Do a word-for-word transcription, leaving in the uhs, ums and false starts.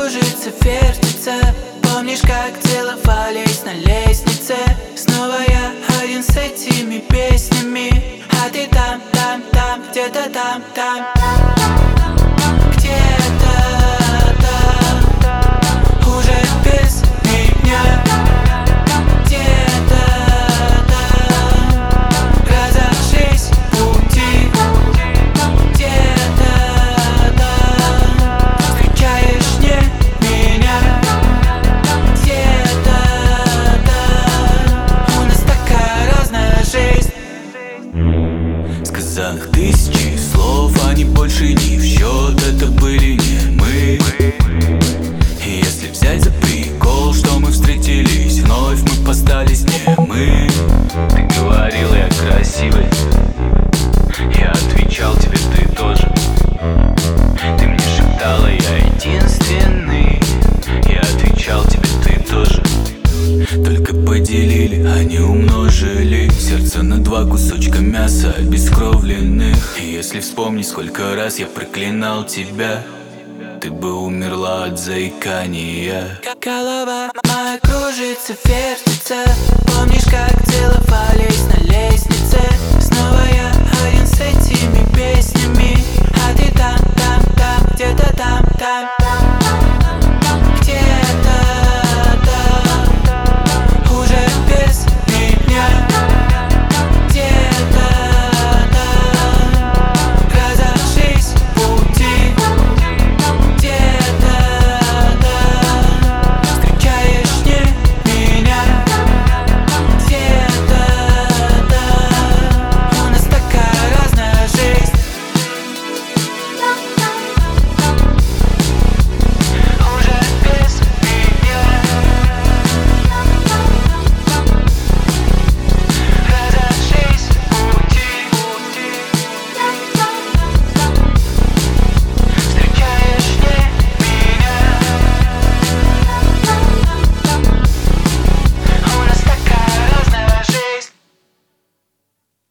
кружится, вертится. Помнишь, как целовались на лестнице? Снова я один с этими песнями, а ты там, там, там, где-то там, там, где-то там, уже без меня. Где-то там разошлись пути. Где-то там встречаешь не меня. Где-то там у нас такая разная жизнь. Сказанных тысячи слов, они больше не в счет. Это были не мы. И если взять за прикол, что мы встретились вновь, мы постались не мы. Ты говорила, я красивый, я отвечал тебе, ты тоже. Ты мне шептала, я единственный, я отвечал тебе, ты тоже. Только поделили, а не умножили сердце на два кусочка мяса обескровленных. И если вспомнить, сколько раз я проклинал тебя, ты бы умерла от заикания. Голова моя кружится, вертится. Помнишь, как целовались